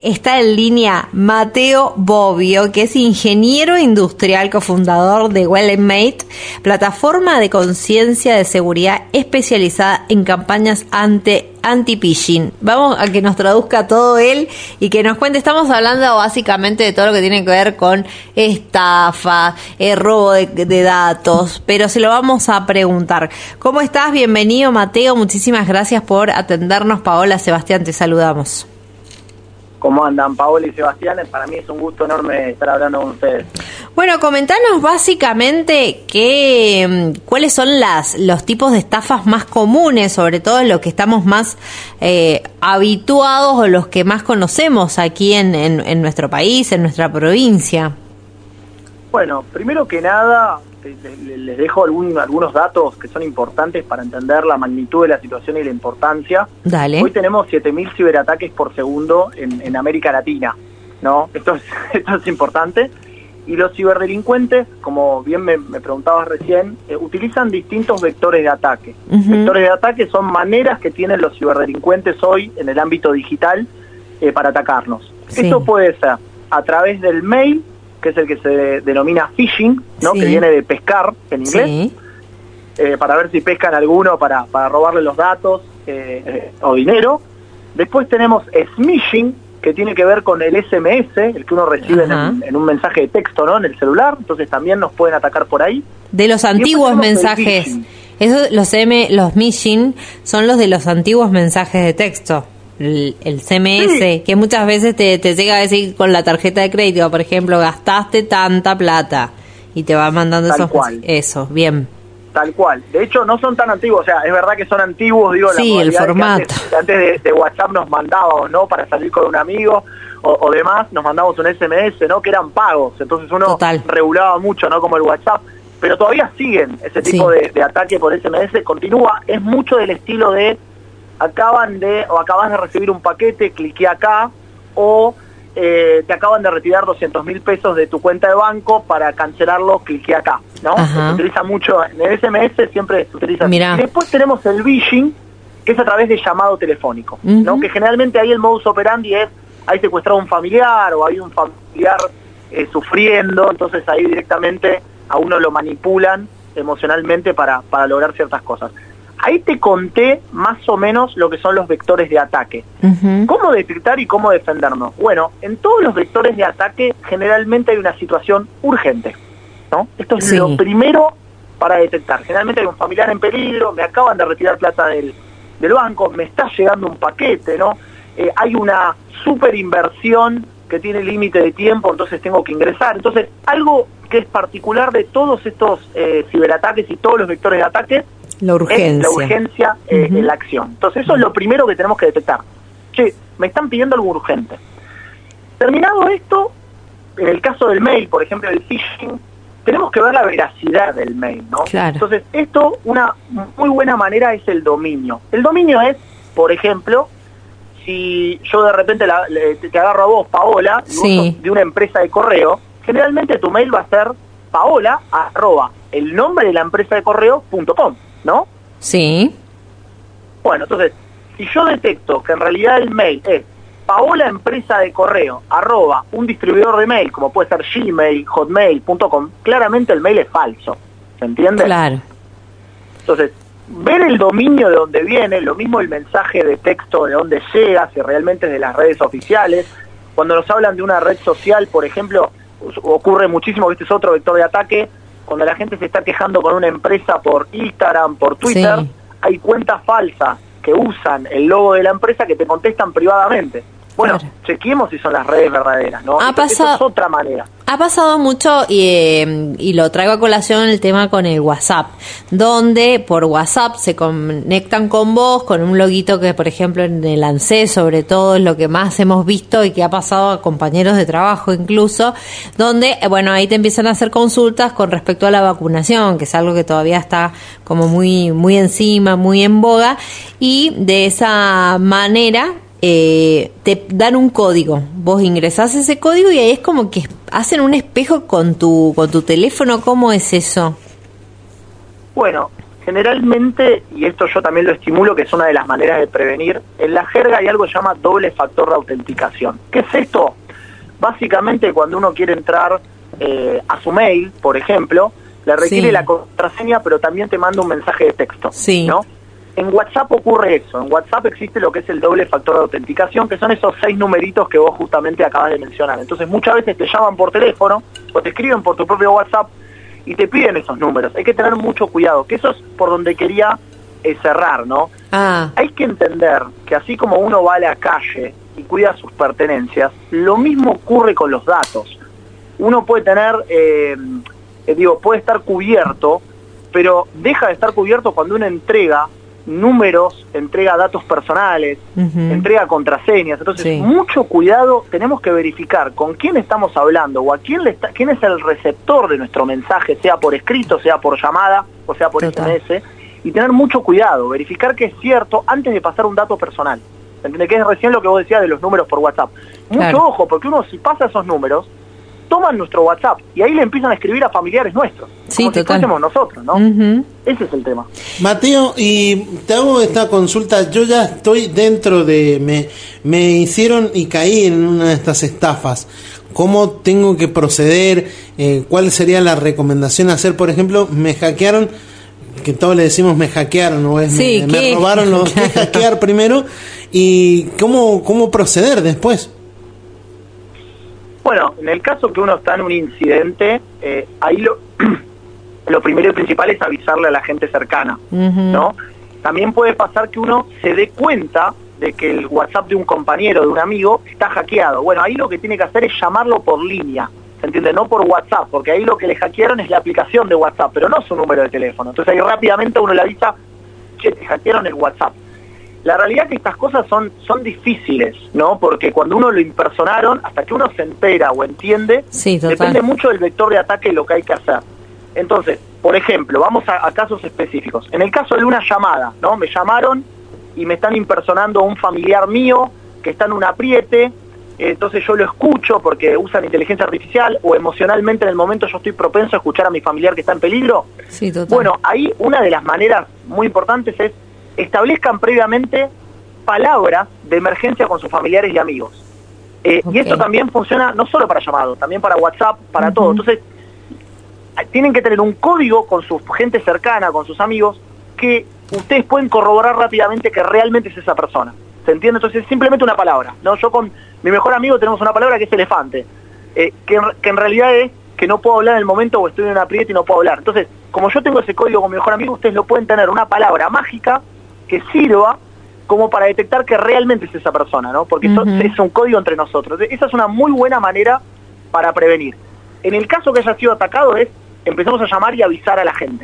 Está en línea Mateo Bobbio, que es ingeniero industrial, cofundador de Well & Made, plataforma de conciencia de seguridad especializada en campañas anti-phishing. Vamos a que nos traduzca todo él y que nos cuente. Estamos hablando básicamente de todo lo que tiene que ver con estafa, robo de datos, pero se lo vamos a preguntar. ¿Cómo estás? Bienvenido, Mateo. Muchísimas gracias por atendernos. Paola, Sebastián, te saludamos. ¿Cómo andan, Paola y Sebastián? Para mí es un gusto enorme estar hablando con ustedes. Bueno, comentanos básicamente cuáles son los tipos de estafas más comunes, sobre todo los que estamos más habituados o los que más conocemos aquí en nuestro país, en nuestra provincia. Bueno, primero que nada, les dejo algunos datos que son importantes para entender la magnitud de la situación y la importancia. Dale. Hoy tenemos 7.000 ciberataques por segundo en América Latina, ¿no? Esto es importante. Y los ciberdelincuentes, como bien me preguntabas recién, utilizan distintos vectores de ataque. Uh-huh. Vectores de ataque son maneras que tienen los ciberdelincuentes hoy en el ámbito digital para atacarnos. Sí. Esto puede ser a través del mail, que es el que se denomina phishing, ¿no? Sí. Que viene de pescar en inglés, sí. Para ver si pescan alguno para robarle los datos o dinero. Después tenemos smishing, que tiene que ver con el SMS, el que uno recibe en un mensaje de texto, ¿no? En el celular, entonces también nos pueden atacar por ahí. De los antiguos mensajes, los smishing son los de los antiguos mensajes de texto. El CMS, sí. Que muchas veces te llega a decir con la tarjeta de crédito, por ejemplo, gastaste tanta plata y te va mandando eso, bien. Tal cual. De hecho, no son tan antiguos, o sea, es verdad que son antiguos, digo, sí, la el formato. Antes de WhatsApp nos mandábamos, ¿no? Para salir con un amigo o demás, nos mandábamos un SMS, ¿no? Que eran pagos, entonces uno regulaba mucho, ¿no? Como el WhatsApp, pero todavía siguen ese tipo de ataque por SMS, continúa, es mucho del estilo de acabas de recibir un paquete, cliqué acá, o te acaban de retirar 200.000 pesos de tu cuenta de banco, para cancelarlo, cliqué acá, ¿no? Se utiliza mucho, en el SMS siempre se utiliza. Mirá. Y después tenemos el phishing, que es a través de llamado telefónico, uh-huh. ¿no? Que generalmente ahí el modus operandi es, hay secuestrado un familiar, o hay un familiar sufriendo, entonces ahí directamente a uno lo manipulan emocionalmente para lograr ciertas cosas. Ahí te conté más o menos lo que son los vectores de ataque. Uh-huh. ¿Cómo detectar y cómo defendernos? Bueno, en todos los vectores de ataque generalmente hay una situación urgente, ¿no? Esto es lo primero para detectar. Generalmente hay un familiar en peligro, me acaban de retirar plata del banco, me está llegando un paquete, ¿no? Hay una super inversión que tiene límite de tiempo, entonces tengo que ingresar. Entonces, algo que es particular de todos estos ciberataques y todos los vectores de ataque, la urgencia en la acción. Entonces eso es lo primero que tenemos que detectar. Che, me están pidiendo algo urgente. Terminado esto, en el caso del mail, por ejemplo, el phishing, tenemos que ver la veracidad del mail, ¿no? Claro. Entonces esto, una muy buena manera es el dominio. El dominio es, por ejemplo, si yo de repente te agarro a vos, Paola, de una empresa de correo, generalmente tu mail va a ser paola@ el nombre de la empresa de correo.com, ¿no? Sí. Bueno, entonces, si yo detecto que en realidad el mail es Paola empresa de correo @ un distribuidor de mail, como puede ser Gmail, Hotmail.com, claramente el mail es falso. ¿Se entiende? Claro. Entonces, ver el dominio de dónde viene, lo mismo el mensaje de texto de dónde llega, si realmente es de las redes oficiales. Cuando nos hablan de una red social, por ejemplo, ocurre muchísimo, que este es otro vector de ataque, cuando la gente se está quejando con una empresa por Instagram, por Twitter, hay cuentas falsas que usan el logo de la empresa que te contestan privadamente. Bueno, chequeemos si son las redes verdaderas, ¿no? Esa es otra manera. Ha pasado mucho y lo traigo a colación el tema con el WhatsApp, donde por WhatsApp se conectan con vos con un loguito que, por ejemplo, en el ANSES sobre todo es lo que más hemos visto y que ha pasado a compañeros de trabajo incluso, donde, bueno, ahí te empiezan a hacer consultas con respecto a la vacunación, que es algo que todavía está como muy, muy encima, muy en boga, y de esa manera te dan un código, vos ingresás ese código y ahí es como que hacen un espejo con tu teléfono. ¿Cómo es eso? Bueno, Generalmente, y esto yo también lo estimulo, que es una de las maneras de prevenir, en la jerga hay algo que se llama doble factor de autenticación. ¿Qué es esto? Básicamente, cuando uno quiere entrar a su mail, por ejemplo, le requiere la contraseña, pero también te manda un mensaje de texto, ¿no? En WhatsApp ocurre eso. En WhatsApp existe lo que es el doble factor de autenticación, que son esos 6 numeritos que vos justamente acabas de mencionar. Entonces, muchas veces te llaman por teléfono o te escriben por tu propio WhatsApp y te piden esos números. Hay que tener mucho cuidado, que eso es por donde quería cerrar, ¿no? Hay que entender que así como uno va a la calle y cuida sus pertenencias, lo mismo ocurre con los datos. Uno puede tener, puede estar cubierto, pero deja de estar cubierto cuando uno entrega números, entrega datos personales, entrega contraseñas. Entonces, mucho cuidado, tenemos que verificar con quién estamos hablando o a quién es el receptor de nuestro mensaje, sea por escrito, sea por llamada o sea por SMS, y tener mucho cuidado, verificar que es cierto antes de pasar un dato personal. ¿Entiendes? Que es recién lo que vos decías de los números por WhatsApp. Mucho ojo, porque uno si pasa esos números, toman nuestro WhatsApp y ahí le empiezan a escribir a familiares nuestros, como si fuésemos nosotros, ¿no? Ese es el tema. Mateo, y te hago esta consulta. Yo ya estoy dentro de... Me hicieron y caí en una de estas estafas. ¿Cómo tengo que proceder? ¿Cuál sería la recomendación a hacer? Por ejemplo, me hackearon, que todos le decimos me hackearon, ¿no? Me robaron los que hackear primero. ¿Y cómo proceder después? Bueno, en el caso que uno está en un incidente, ahí lo primero y principal es avisarle a la gente cercana, ¿no? También puede pasar que uno se dé cuenta de que el WhatsApp de un compañero, de un amigo, está hackeado. Bueno, ahí lo que tiene que hacer es llamarlo por línea, ¿se entiende? No por WhatsApp, porque ahí lo que le hackearon es la aplicación de WhatsApp, pero no su número de teléfono. Entonces ahí rápidamente uno le avisa, che, te hackearon el WhatsApp. La realidad es que estas cosas son difíciles, ¿no? Porque cuando uno lo impersonaron, hasta que uno se entera o entiende, depende mucho del vector de ataque lo que hay que hacer. Entonces, por ejemplo, vamos a casos específicos. En el caso de una llamada, ¿no? Me llamaron y me están impersonando a un familiar mío que está en un apriete, entonces yo lo escucho porque usan inteligencia artificial, o emocionalmente en el momento yo estoy propenso a escuchar a mi familiar que está en peligro. Bueno, ahí una de las maneras muy importantes es establezcan previamente palabras de emergencia con sus familiares y amigos. Y esto también funciona no solo para llamados, también para WhatsApp, para todo. Entonces, tienen que tener un código con su gente cercana, con sus amigos, que ustedes pueden corroborar rápidamente que realmente es esa persona. ¿Se entiende? Entonces, simplemente una palabra, ¿no? Yo con mi mejor amigo tenemos una palabra que es elefante, que en realidad es que no puedo hablar en el momento o estoy en un aprieto y no puedo hablar. Entonces, como yo tengo ese código con mi mejor amigo, ustedes lo pueden tener, una palabra mágica que sirva como para detectar que realmente es esa persona, ¿no? Porque es un código entre nosotros. Esa es una muy buena manera para prevenir. En el caso que haya sido atacado empezamos a llamar y avisar a la gente.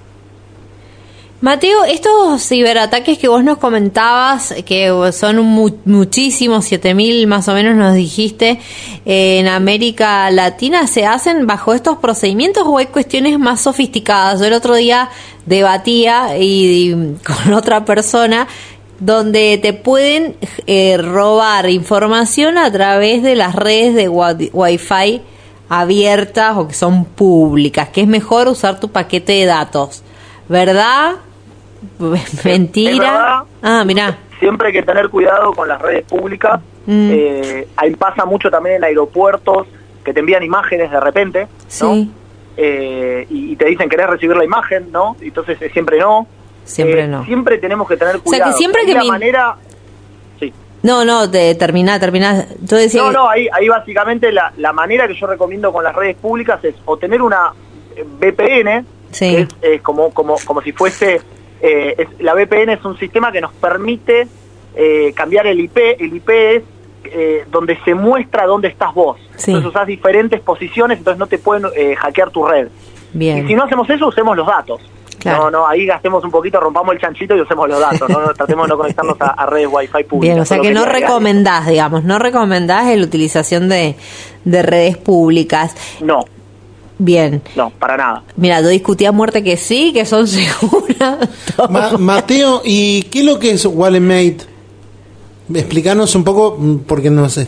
Mateo, estos ciberataques que vos nos comentabas, que son muchísimos, 7.000 más o menos nos dijiste, en América Latina, ¿se hacen bajo estos procedimientos o hay cuestiones más sofisticadas? Yo el otro día debatía y con otra persona donde te pueden robar información a través de las redes de Wi-Fi abiertas o que son públicas, que es mejor usar tu paquete de datos, ¿verdad? ¿Mentira? Mirá. Siempre hay que tener cuidado con las redes públicas. Ahí pasa mucho también en aeropuertos, que te envían imágenes de repente, ¿no? Y te dicen, ¿querés recibir la imagen? ¿No? Entonces siempre no. No. Siempre tenemos que tener cuidado. O sea, que siempre que manera... Sí. No, terminá. Yo decía ahí básicamente la manera que yo recomiendo con las redes públicas es o tener una VPN, que es como si fuese... la VPN es un sistema que nos permite cambiar el IP. El IP es donde se muestra dónde estás vos. Entonces usás diferentes posiciones, entonces no te pueden hackear tu red. Bien. Y si no hacemos eso, usemos los datos. Claro. No, ahí gastemos un poquito, rompamos el chanchito y usemos los datos. No tratemos de no conectarnos a redes Wi-Fi públicas. Bien, o sea que no recomendás, no recomendás la utilización de redes públicas. No. Bien. No, para nada. Mira, yo discutí a muerte que sí, que son seguras. Mateo, ¿y qué es lo que es Walletmate? explicanos un poco, porque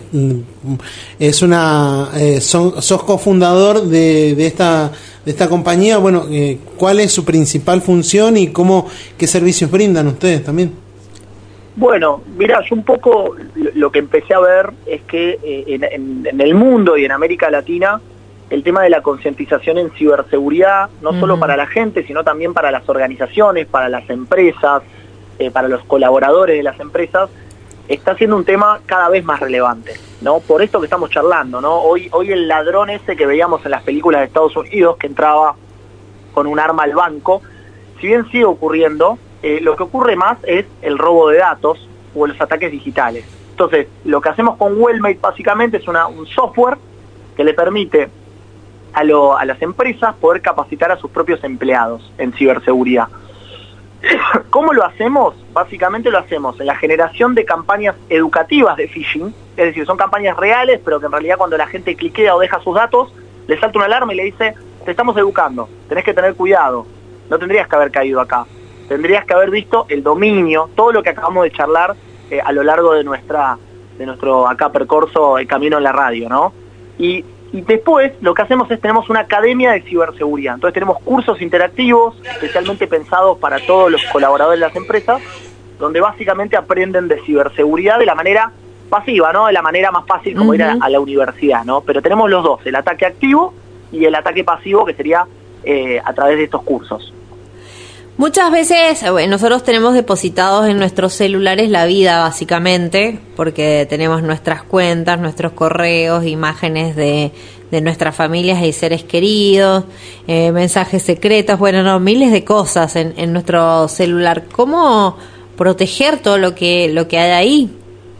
sos cofundador de esta compañía. Bueno, ¿cuál es su principal función y qué servicios brindan ustedes también? Bueno, mirá, yo un poco lo que empecé a ver es que en el mundo y en América Latina el tema de la concientización en ciberseguridad, no solo para la gente, sino también para las organizaciones, para las empresas, para los colaboradores de las empresas, está siendo un tema cada vez más relevante, ¿no? Por esto que estamos charlando, ¿no? Hoy el ladrón ese que veíamos en las películas de Estados Unidos, que entraba con un arma al banco, si bien sigue ocurriendo, lo que ocurre más es el robo de datos o los ataques digitales. Entonces, lo que hacemos con Wellmate básicamente es un software que le permite a las empresas poder capacitar a sus propios empleados en ciberseguridad. ¿Cómo lo hacemos? Básicamente lo hacemos en la generación de campañas educativas de phishing, es decir, son campañas reales, pero que en realidad cuando la gente cliquea o deja sus datos, le salta una alarma y le dice, te estamos educando, tenés que tener cuidado, no tendrías que haber caído acá, tendrías que haber visto el dominio, todo lo que acabamos de charlar a lo largo de nuestro acá percorso, el camino en la radio, ¿no? Y después lo que hacemos es, tenemos una academia de ciberseguridad. Entonces tenemos cursos interactivos, especialmente pensados para todos los colaboradores de las empresas, donde básicamente aprenden de ciberseguridad de la manera pasiva, ¿no? De la manera más fácil como ir a la universidad, ¿no? Pero tenemos los dos, el ataque activo y el ataque pasivo, que sería a través de estos cursos. Muchas veces nosotros tenemos depositados en nuestros celulares la vida, básicamente, porque tenemos nuestras cuentas, nuestros correos, imágenes de nuestras familias y seres queridos, mensajes secretos, miles de cosas en nuestro celular. ¿Cómo proteger todo lo que hay ahí?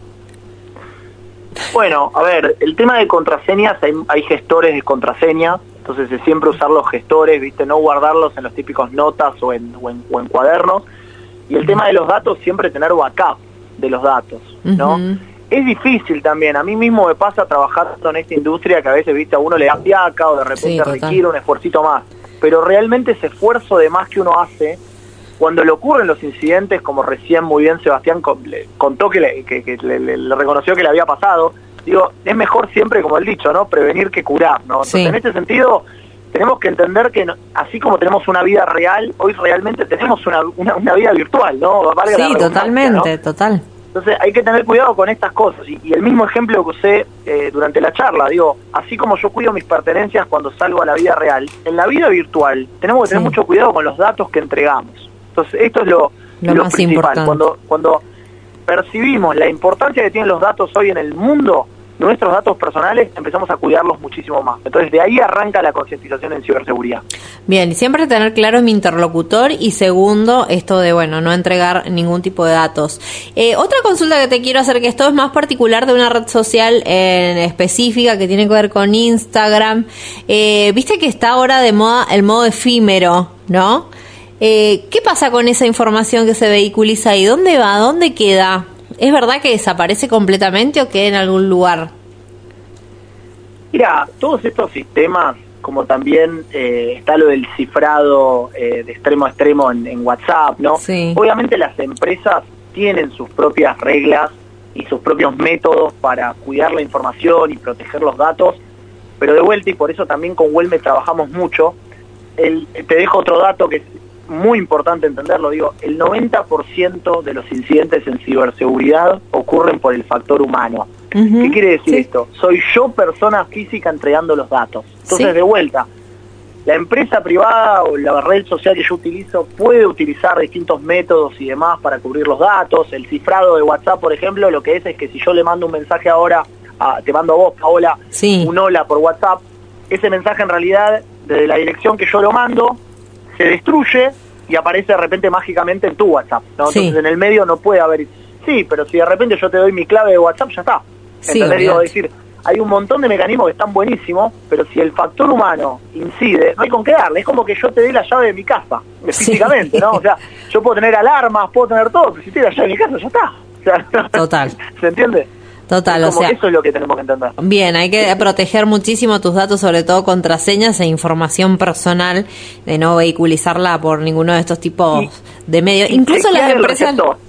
Bueno, a ver, el tema de contraseñas, hay gestores de contraseñas. Entonces es siempre usar los gestores, ¿viste? No guardarlos en los típicos notas o en cuadernos. Y el tema de los datos, siempre tener backup de los datos, ¿no? Es difícil también, a mí mismo me pasa trabajando en esta industria que a veces, ¿viste? A uno le da fiaca o de repente requiere un esfuercito más. Pero realmente ese esfuerzo de más que uno hace, cuando le ocurren los incidentes, como recién muy bien Sebastián contó que le reconoció que le había pasado, digo, es mejor siempre, como el dicho, ¿no? Prevenir que curar, ¿no? Entonces, en este sentido, tenemos que entender que así como tenemos una vida real, hoy realmente tenemos una vida virtual, ¿no? Valga la totalmente, ¿no? Total. Entonces hay que tener cuidado con estas cosas. Y el mismo ejemplo que usé durante la charla, digo, así como yo cuido mis pertenencias cuando salgo a la vida real, en la vida virtual tenemos que tener mucho cuidado con los datos que entregamos. Entonces esto es lo más principal. Importante. Cuando percibimos la importancia que tienen los datos hoy en el mundo, nuestros datos personales, empezamos a cuidarlos muchísimo más. Entonces de ahí arranca la concientización en ciberseguridad. Bien, y siempre tener claro mi interlocutor, y segundo, esto de, no entregar ningún tipo de datos. Otra consulta que te quiero hacer, que esto es más particular de una red social en específica que tiene que ver con Instagram. Viste que está ahora de moda el modo efímero, ¿no? ¿Qué pasa con esa información que se vehiculiza ahí? ¿Dónde va? ¿Dónde queda? ¿Es verdad que desaparece completamente o queda en algún lugar? Mira, todos estos sistemas, como también está lo del cifrado de extremo a extremo en WhatsApp, ¿no? Sí. Obviamente las empresas tienen sus propias reglas y sus propios métodos para cuidar la información y proteger los datos, pero de vuelta, y por eso también con Wellmate trabajamos mucho, te dejo otro dato que es muy importante entenderlo, digo, el 90% de los incidentes en ciberseguridad ocurren por el factor humano. ¿Qué quiere decir esto? Soy yo, persona física, entregando los datos. Entonces, de vuelta, la empresa privada o la red social que yo utilizo puede utilizar distintos métodos y demás para cubrir los datos. El cifrado de WhatsApp, por ejemplo, lo que es que si yo le mando un mensaje ahora, te mando a vos, Paola, un hola por WhatsApp, ese mensaje en realidad, desde la dirección que yo lo mando, se destruye y aparece de repente mágicamente en tu WhatsApp, ¿no? Entonces en el medio no puede haber... Sí, pero si de repente yo te doy mi clave de WhatsApp, ya está. ¿Entendés? Digo, decir, hay un montón de mecanismos que están buenísimos, pero si el factor humano incide, no hay con qué darle. Es como que yo te dé la llave de mi casa, físicamente, ¿no? O sea, yo puedo tener alarmas, puedo tener todo, pero si te doy la llave de mi casa, ya está. O sea, total. ¿Se entiende? Total, eso es lo que tenemos que entender. Bien, hay que proteger muchísimo tus datos, sobre todo contraseñas e información personal, de no vehiculizarla por ninguno de estos tipos de medios. Incluso las empresas...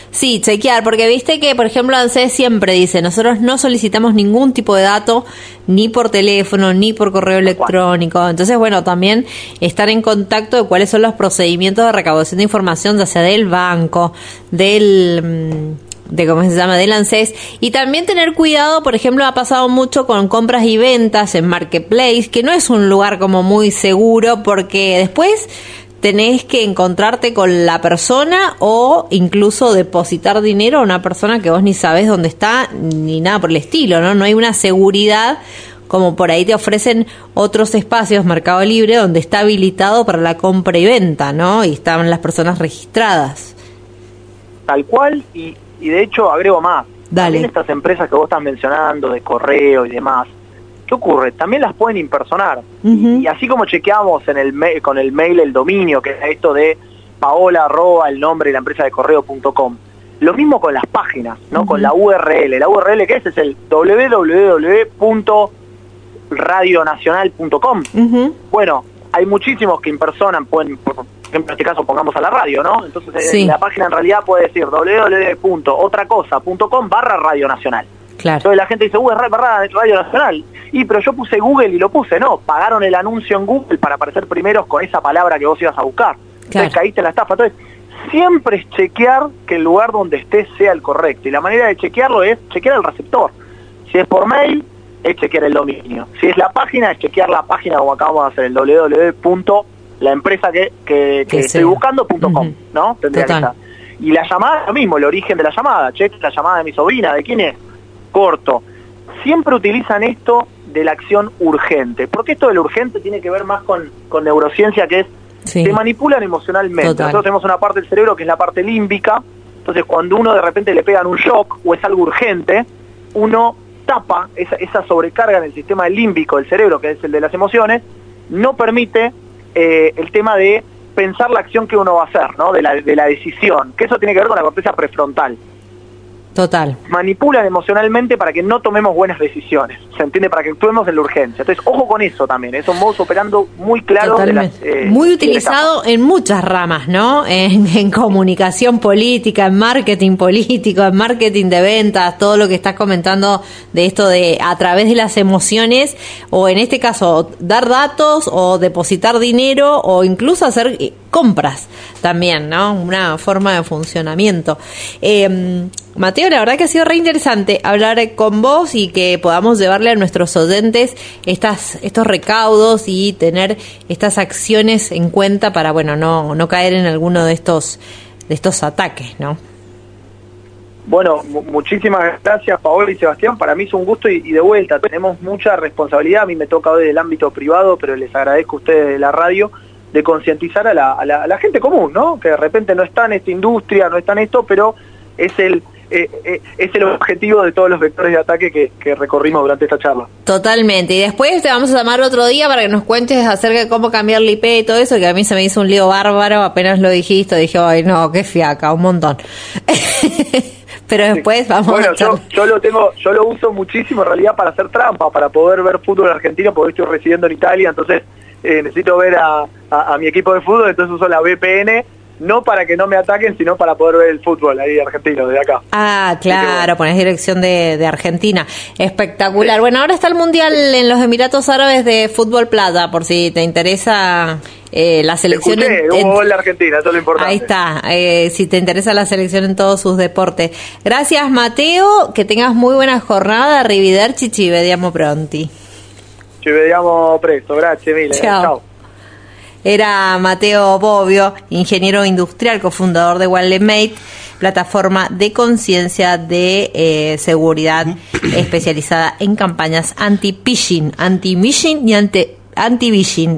Sí, chequear, porque viste que, por ejemplo, ANSES siempre dice, nosotros no solicitamos ningún tipo de dato, ni por teléfono, ni por correo electrónico. Entonces, bueno, también estar en contacto de cuáles son los procedimientos de recaudación de información, ya sea del banco, del ANSES, y también tener cuidado. Por ejemplo, ha pasado mucho con compras y ventas en Marketplace, que no es un lugar como muy seguro, porque después tenés que encontrarte con la persona o incluso depositar dinero a una persona que vos ni sabés dónde está ni nada por el estilo, ¿no? No hay una seguridad como por ahí te ofrecen otros espacios, Mercado Libre, donde está habilitado para la compra y venta, ¿no? Y están las personas registradas. Tal cual, y de hecho agrego más. Dale. También estas empresas que vos estás mencionando, de correo y demás, ¿qué ocurre? También las pueden impersonar. Y así como chequeamos con el mail el dominio, que es esto de Paola @ el nombre y la empresa de correo.com, lo mismo con las páginas, ¿no? Con la URL. La URL que es el www.radionacional.com. Bueno, hay muchísimos que impersonan, pueden, por ejemplo, en este caso pongamos a la radio, ¿no? Entonces la página en realidad puede decir www.otracosa.com/radionacional. Claro. Entonces la gente dice, es Radio Nacional. Pero yo puse Google y lo puse. No, pagaron el anuncio en Google para aparecer primeros con esa palabra que vos ibas a buscar. Entonces caíste en la estafa. Entonces, siempre es chequear que el lugar donde estés sea el correcto. Y la manera de chequearlo es chequear el receptor. Si es por mail, es chequear el dominio. Si es la página, es chequear la página como acabamos de hacer, el www.laempresa que estoy buscando.com, ¿no? Tendría que estar. Y la llamada, lo mismo, el origen de la llamada. Cheque la llamada de mi sobrina, ¿de quién es? Corto. Siempre utilizan esto de la acción urgente, porque esto del urgente tiene que ver más con neurociencia, que es se manipulan emocionalmente. Nosotros tenemos una parte del cerebro que es la parte límbica. Entonces cuando uno de repente le pegan un shock o es algo urgente, uno tapa esa sobrecarga en el sistema límbico del cerebro, que es el de las emociones, no permite el tema de pensar la acción que uno va a hacer, ¿no? de la decisión, que eso tiene que ver con la corteza prefrontal. Total. Manipulan emocionalmente para que no tomemos buenas decisiones, ¿se entiende? Para que actuemos en la urgencia. Entonces, ojo con eso también, es un modus operando muy claro. Muy utilizado en muchas ramas, ¿no? En comunicación política, en marketing político, en marketing de ventas, todo lo que estás comentando de esto de a través de las emociones, o en este caso, dar datos, o depositar dinero, o incluso hacer compras también, ¿no? Una forma de funcionamiento. Mateo, la verdad que ha sido re interesante hablar con vos y que podamos llevarle a nuestros oyentes estos recaudos y tener estas acciones en cuenta para, bueno, no caer en alguno de estos ataques, ¿no? Bueno, muchísimas gracias, Paola y Sebastián. Para mí es un gusto y de vuelta, tenemos mucha responsabilidad. A mí me toca hoy del ámbito privado, pero les agradezco a ustedes de la radio de concientizar a la gente común, ¿no? Que de repente no está en esta industria, no está en esto, pero es el objetivo de todos los vectores de ataque que recorrimos durante esta charla. Totalmente, y después te vamos a llamar otro día para que nos cuentes acerca de cómo cambiar la IP y todo eso, que a mí se me hizo un lío bárbaro, apenas lo dijiste, dije, ay no, qué fiaca, un montón. Pero después vamos a yo lo uso muchísimo en realidad para hacer trampa, para poder ver fútbol argentino, porque estoy residiendo en Italia, entonces necesito ver a mi equipo de fútbol, entonces uso la VPN, no para que no me ataquen, sino para poder ver el fútbol ahí argentino, de acá. Ah, claro, pones dirección de Argentina. Espectacular. Sí. Bueno, ahora está el Mundial en los Emiratos Árabes de Fútbol Plata, por si te interesa la selección. Hubo gol de Argentina, eso es lo importante. Ahí está, si te interesa la selección en todos sus deportes. Gracias, Mateo, que tengas muy buena jornada. Arrivederci, ci vediamo pronti. Ci vediamo presto, grazie mille. Chao. Era Mateo Bobbio, ingeniero industrial, cofundador de WalletMate, plataforma de conciencia de seguridad especializada en campañas anti-phishing y anti-vishing.